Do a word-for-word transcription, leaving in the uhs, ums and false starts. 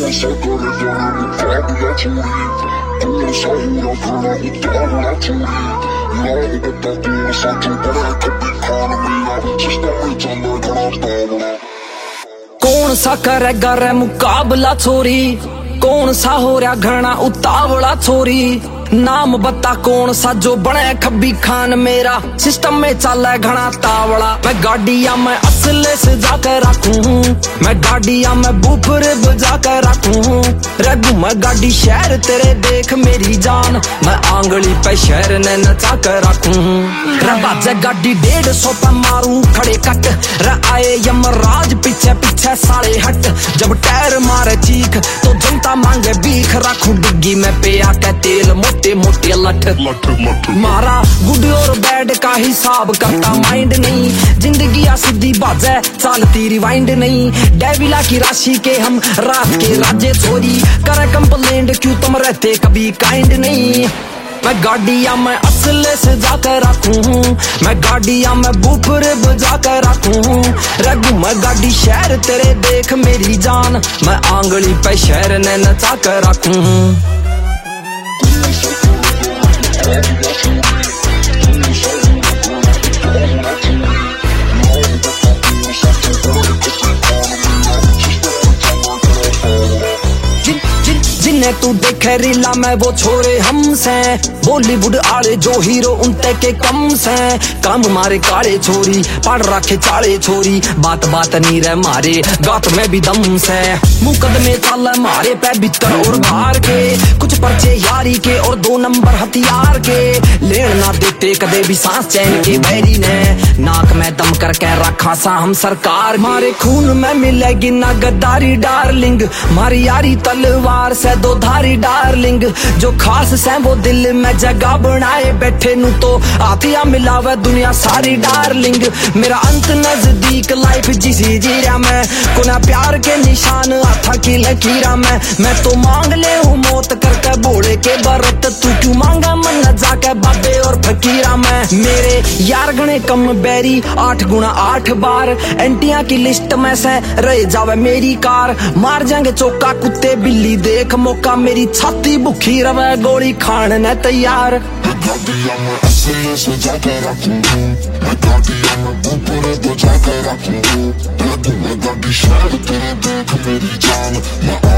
सा करे जाने मुकाबला छोड़ी, कौन सा हुआ खाना उतावला छोड़ी, याद बता कौन सा जो बड़ा कभी खान मेरा सिस्टम में चलना घना तावला। कौन सा करेगा रे मुकाबला छोरी, कौन सा हो रहा घना उतावला छोरी, नाम बता कौन सा जो बने खब्बी खान मेरा सिस्टम में चल घना तावड़ा। मैं गाड़िया में असले से जाकर रखूं, मैं गाड़िया में बूफर बजा कर रखूं, रघु मैं गाड़ी शहर तेरे देख मेरी जान, मैं आंगली पे शहर ने नचा कर रखूं। बाजे गाड़ी डेढ़ सौ पे मारूं खड़े कट, रे आए यमराज पीछे पीछे साले हट, जब टायर मारे चीख तो जनता मांगे भीख, रखूं डिग्गी में पे आके तेल मोटे मोटे लठ लठ लठ। मारा गुड और बैड का हिसाब करता माइंड नहीं, जिंदगी आ सीधी बाजे चालती रिवाइंड नहीं, डेविला की राशि के हम रात के राजे छोरी, करे कंप्लेंट क्यों तुम रहते कभी काइंड नहीं। मैं गाड़िया में असले से जाकर रखूं, मैं गाड़िया में बूफर बजा कर रखूं, रघु मैं गाड़ी शहर तेरे देख मेरी जान, मैं आंगली पे शहर ने नचा कर रखूं। जिन्हें तू देखे रीला में वो छोरे हमसे, बॉलीवुड आले जो हीरो उनते के कम से, काम मारे काले छोरी पढ़ रखे चाले छोरी, बात बात नहीं रह मारे गात में भी दम से, मुकदमे चल मारे पे भीतर और बाहर के, कुछ पर्चे यारी के और दो नंबर हथियार के, लेन ना देते कदे भी सांस चैन के बैरी ने, नाक में दम करके रखा सा हम सरकार, मारे खून में मिलेगी ना गद्दारी डार्लिंग, मारी यारी तलवार से दो धारी डार्लिंग, जो खास से वो दिल में जगह बनाए बैठे नू तो आतिया मिलावे दुनिया सारी डार्लिंग, मेरा अंत नजदीक लाइफ जिसी जीरा में, कोना प्यार के निशान आथा की लकीरा में, मैं तो मांग ले हूँ मौत करके बोले के बरत, तू क्यों मांगा मन जाके बाबे और फकीरा में, मेरे यार गणे कम बैरी आठ गुना आठ बार, एंटिया की लिस्ट में से रह जावे मेरी कार, मार जाएंगे चौका कुत्ते बिल्ली देख मौका, मेरी छाती भूखी रवे गोली खान ने तैयार। गाड़िया में असले से जाकर रखूं, मैं गाड़िया में बूफर बजा कर रखूं, रघु मैं गाड़ी शहर तेरे देख मेरी जान, मैं